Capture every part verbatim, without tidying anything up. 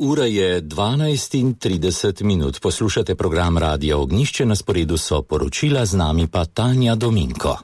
Ura je dvanajst in trideset minut. Poslušate program Radia Ognjišče, na sporedu so poročila, z nami pa Tanja Dominko.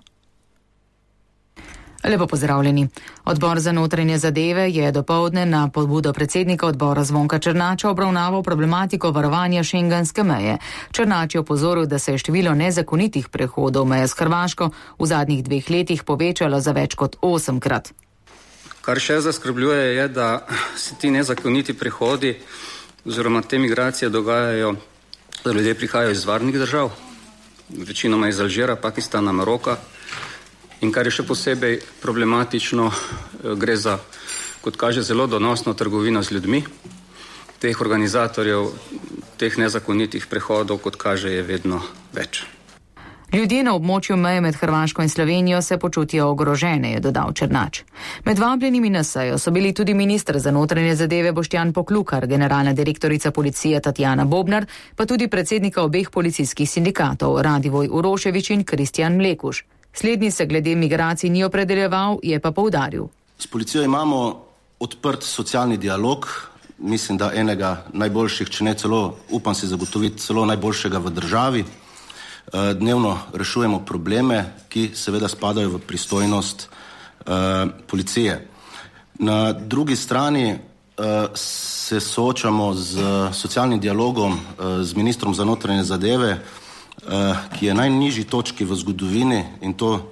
Lepo pozdravljeni. Odbor za notranje zadeve je dopoldne na pobudo predsednika odbora Zvonka Černača obravnaval problematiko varovanja šengenske meje. Černač je opozoril, da se je število nezakonitih prehodov meje s Hrvaško v zadnjih dveh letih povečalo za več kot osemkrat. Kar še zaskrbljuje je, da se ti nezakoniti prehodi oziroma te migracije dogajajo, da ljudje prihajajo iz varnih držav, večinoma iz Alžira, Pakistana, Maroka. In kar je še posebej problematično, gre za, kot kaže, zelo donosno trgovino z ljudmi. Teh organizatorjev, teh nezakonitih prehodov, kot kaže, je vedno več. Ljudje na območju meje med Hrvaško in Slovenijo se počutijo ogrožene, je dodal Černač. Med vabljenimi na sejo so bili tudi minister za notranje zadeve Boštjan Poklukar, generalna direktorica policije Tatjana Bobnar, pa tudi predsednika obeh policijskih sindikatov Radivoj Uroševič in Kristjan Mlekuš. Slednji se glede migracij ni opredeljeval, je pa poudaril. S policijo imamo odprt socialni dialog, mislim, da enega najboljših, če ne celo, upam si zagotoviti celo najboljšega v državi. Dnevno rešujemo probleme, ki seveda spadajo v pristojnost uh, policije. Na drugi strani uh, se soočamo z socialnim dialogom uh, z ministrom za notranje zadeve, uh, ki je najnižji točki v zgodovini in to uh,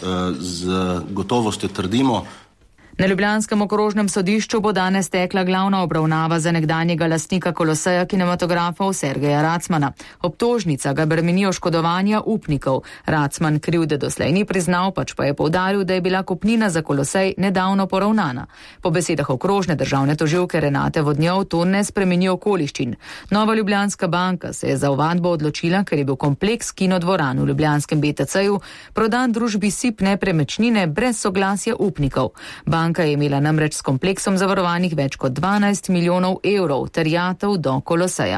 z gotovostjo trdimo. Na ljubljanskem okrožnem sodišču bo danes tekla glavna obravnava za nekdanjega lastnika Koloseja kinematografov Sergeja Racmana. Obtožnica ga bremeni oškodovanja upnikov. Racman krivde doslej ni priznal, pač pa je poudaril, da je bila kupnina za Kolosej nedavno poravnana. Po besedah okrožne državne tožilke Renate Vodnjov to ne spremeni okoliščin. Nova Ljubljanska banka se je za ovadbo odločila, ker je bil kompleks kinodvoran v ljubljanskem B T C-ju prodan družbi S I P nepremičnine brez soglasja upnikov. Banka je imela namreč s kompleksom zavarovanih več kot dvanajst milijonov evrov terjatev do Koloseja.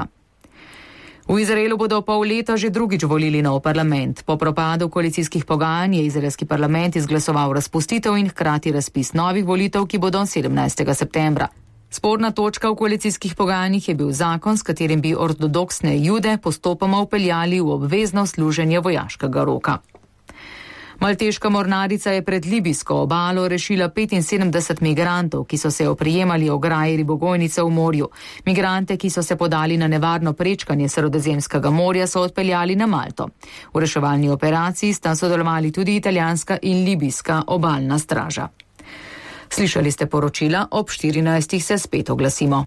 V Izraelu bodo pol leta že drugič volili nov parlament. Po propadu koalicijskih pogajanj je izraelski parlament izglasoval razpustitev in hkrati razpis novih volitev, ki bodo sedemnajstega septembra. Sporna točka v koalicijskih pogajanjih je bil zakon, s katerim bi ortodoksne Jude postopoma vpeljali v obvezno služenje vojaškega roka. Malteška mornarica je pred libijsko obalo rešila petinsedemdeset migrantov, ki so se oprijemali ograji ribogojnice v morju. Migrante, ki so se podali na nevarno prečkanje Sredozemskega morja, so odpeljali na Malto. V reševalni operaciji sta sodelovali tudi italijanska in libijska obalna straža. Slišali ste poročila, ob štirinajstih se spet oglasimo.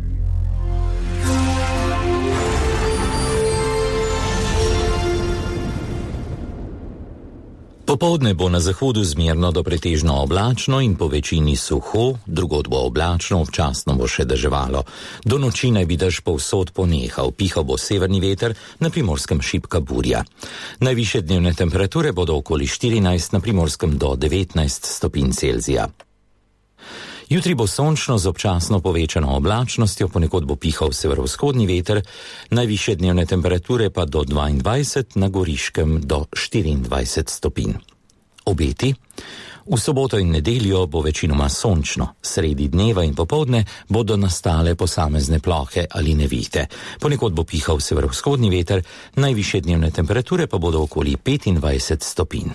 Popoldne bo na zahodu zmerno do pretežno oblačno in po večini suho, drugod bo oblačno, občasno bo še deževalo. Do noči naj bi dež povsod ponehal, pihal bo severni veter, na Primorskem šibka burja. Najvišje dnevne temperature bodo okoli štirinajst, na Primorskem do devetnajst stopinj Celzija. Jutri bo sončno z občasno povečano oblačnostjo, ponekod bo pihal severovzhodni veter, najvišje dnevne temperature pa do dvaindvajset, na Goriškem do štiriindvajset stopinj. Obeti? V soboto in nedeljo bo večinoma sončno, sredi dneva in popoldne bodo nastale posamezne plohe ali nevihte. Ponekod bo pihal severovzhodni veter, najvišje dnevne temperature pa bodo okoli petindvajset stopinj.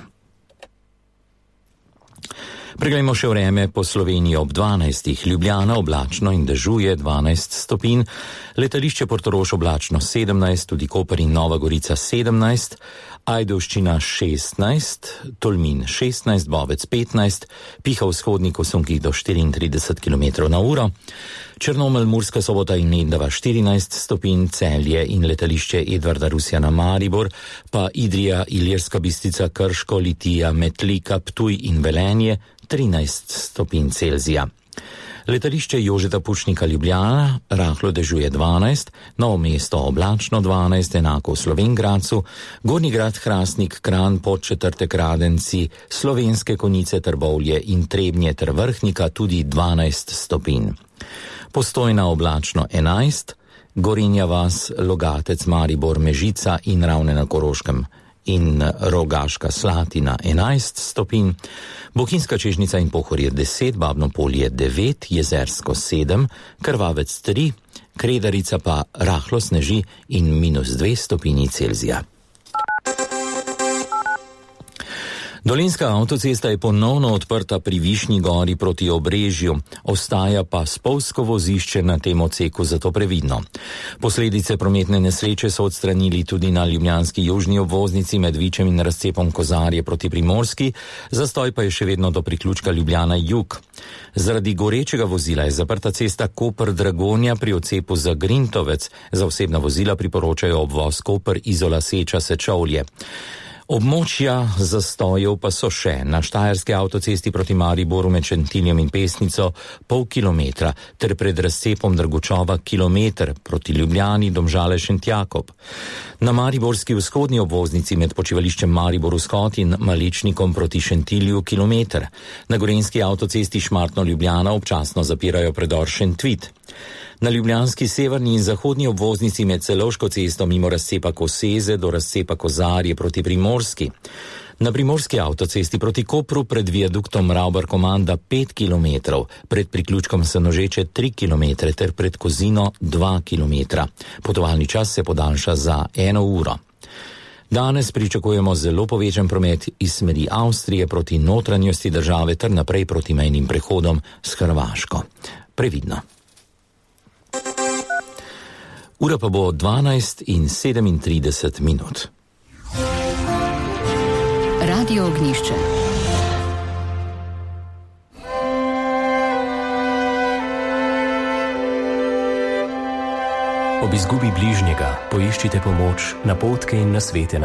Preglejmo še vreme po Sloveniji ob dvanajstih. Ljubljana oblačno in dežuje dvanajst stopinj, letališče Portorož oblačno sedemnajst, tudi Koper in Nova Gorica sedemnajst, Ajdovščina šestnajst, Tolmin šestnajst, Bovec petnajst, piha v vzhodnih osunkih do štiriintrideset kilometrov na uro, Črnomelj, Murska Sobota in Lendava štirinajst stopinj, Celje in letališče Edvarda Rusjana Maribor, pa Idrija, Ilirska Bistrica, Krško, Litija, Metlika, Ptuj in Velenje trinajst stopinj Celzija. Letališče Jožeta Pučnika Ljubljana rahlo dežuje dvanajst, Novo mesto oblačno dvanajst, enako v Slovenj Gradcu, Gornji Grad, Hrastnik, Kranj, Podčetrtek, Radenci, Slovenske Konjice, Trbovlje in Trebnje ter Vrhnika tudi dvanajst stopinj. Postojna oblačno enajst, Gorenja vas, Logatec, Maribor, Mežica in Ravne na Koroškem in Rogaška Slatina enajst stopinj, Bohinjska Čežnica in Pohorje deset, Babno Polje devet, Jezersko sedem, Krvavec tri, Kredarica pa rahlo sneži in minus dve stopinji Celzija. Dolenjska avtocesta je ponovno odprta pri Višnji gori proti Obrežju, ostaja pa spolzko vozišče na tem odseku, zato previdno. Posledice prometne nesreče so odstranili tudi na ljubljanski južni obvoznici med Vičem in razcepom Kozarje proti Primorski, zastoj pa je še vedno do priključka Ljubljana jug. Zaradi gorečega vozila je zaprta cesta Koper-Dragonja pri odcepu za Grintovec, za osebna vozila priporočajo obvoz Koper-Izola-Seča-Sečovlje. Območja zastojev pa so še na Štajerske avtocesti proti Mariboru med Šentiljem in Pesnico pol kilometra ter pred razcepom Drgučova kilometer proti Ljubljani, Domžale, Šentjakob. Na mariborski vzhodni obvoznici med počivališčem Maribor-Vzhod in Malečnikom proti Šentilju kilometer. Na gorenjski avtocesti Šmartno-Ljubljana občasno zapirajo predor Šentvit. Na ljubljanski severni in zahodni obvoznici med Celovško cesto mimo razcepa Koseze do razcepa Kozarje proti Primorski. Na primorski avtocesti proti Kopru pred viaduktom Ravbar-Komanda pet kilometrov, pred priključkom Sanožeče tri kilometre ter pred Kozino dva kilometra. Potovalni čas se podaljša za eno uro. Danes pričakujemo zelo povečan promet iz smeri Avstrije proti notranjosti države ter naprej proti mejnim prehodom s Hrvaško. Previdno. Ura pa bo dvanajst in sedemintrideset minut. Radio Ognjišče. Ob izgubi bližnjega poiščite pomoč, napotke in nasvete na